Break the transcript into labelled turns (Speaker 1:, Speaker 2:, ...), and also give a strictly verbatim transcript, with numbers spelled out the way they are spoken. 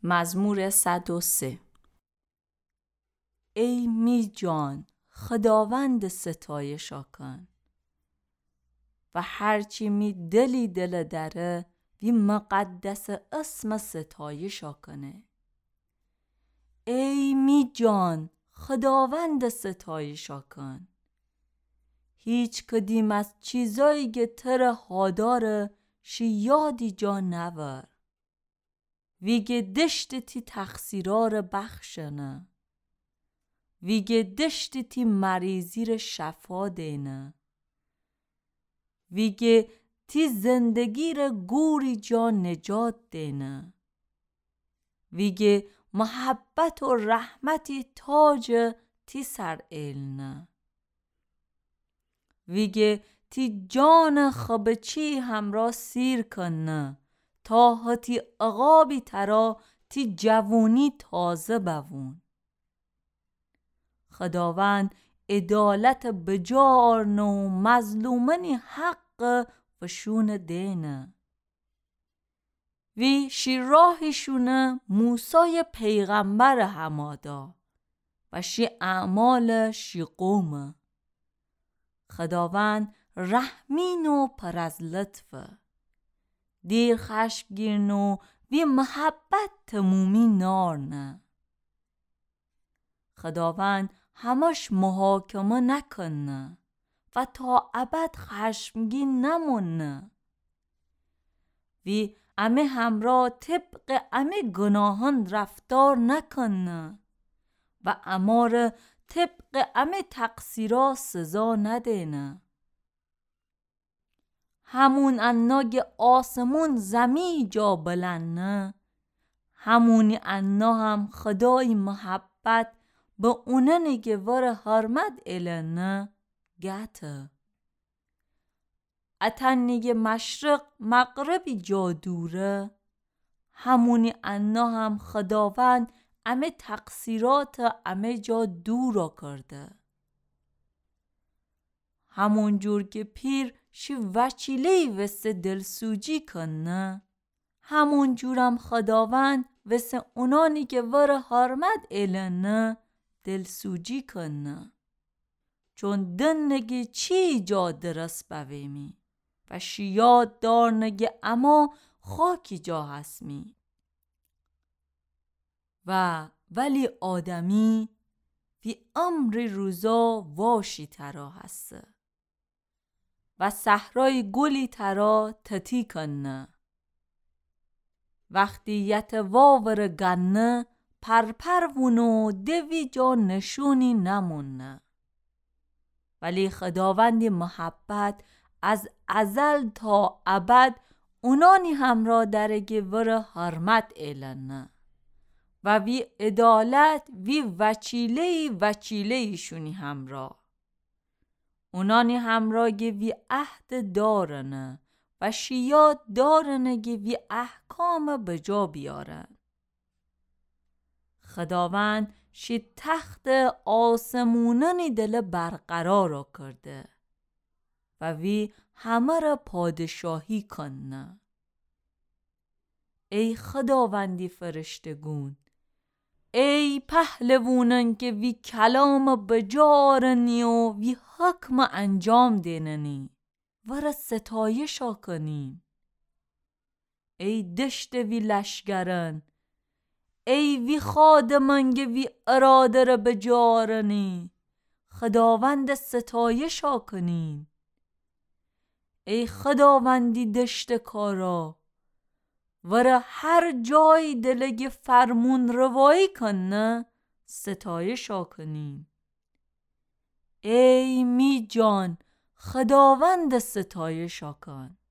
Speaker 1: مزمور صد و سه. ای می جان خداوند ستایشا کن و هرچی می دلی دل دره وی مقدس اسم ستایشا کنه. ای می جان خداوند ستایشا کن، هیچ کدیم از چیزایی که تر هاداره شی یادی جا نور. ویگه دشت تی تقصیرار بخشنه، ویگه دشت تی مریضی شفا دینه، ویگه تی زندگی را گوری جا نجات دینه، ویگه محبت و رحمتی تاج تی سر ایلنه، ویگه تی جان خبچی همرا سیر کنه تا هتی عقابی ترا تی جوونی تازه بوون. خداوند عدالت بجارن و مظلومنی حق فشون دینه. وی شی راهی شونه موسی پیغمبر همادا و شی اعمال شی قومه. خداوند رحمین و پر از لطفه، دیر خشمگین و وی محبت تمومی نارنه. خداوند همش محاکمه نکنه و تا ابد خشمگین نمونه. وی امه همرا طبق امه گناهان رفتار نکنه و امار طبق امه تقصیرا سزا ندینه. همون اناگ آسمون زمی جا بلنه، همونی انا هم خدای محبت به اوننی که ور حرمت النه گته. اتنی مشرق مغربی جا دوره، همونی انا هم خداوند امه تقصیرات امه جا دورا کرده. همون جور که پیر شی وچیلی وسه دلسوجی کنه، همون جورم خداوند وسه اونانی که ور حرمت النه دلسوجی کنه. چون دنگی چی جا درست بویمی و شیاد دارنگی اما خاکی جا هسمی. و ولی آدمی وی امر روزا واشی ترا هسته و صحرای گلی ترا تتی کنه. وقتی یت واور گنه پرپرونو دوی جا نشونی نمونه. ولی خداوندی محبت از ازل تا ابد اونانی همرا درگی ور حرمت ایلنه و وی عدالت وی وچیلی وچیلی شونی همرا. اونانی همرا گی وی عهد دارنه و شیاد دارنه گی وی احکام بجا بیارن. خداوند شی تخت آسمونانی دل برقرار کرده و وی همه را پادشاهی کنه. ای خداوندی فرشتگون، ای پهلوونن که وی کلام بجارنی و وی حکم انجام دیننی ور ستایشا کنین. ای دشت وی لشگرن، ای وی خادمن که وی اراده را بجارنی خداوند ستایشا کنین. ای خداوندی دشت کارا، ور هر جای دلگ فرمون روایی کنه ستایشا کنین. ای می جان خداوند ستایشا کن.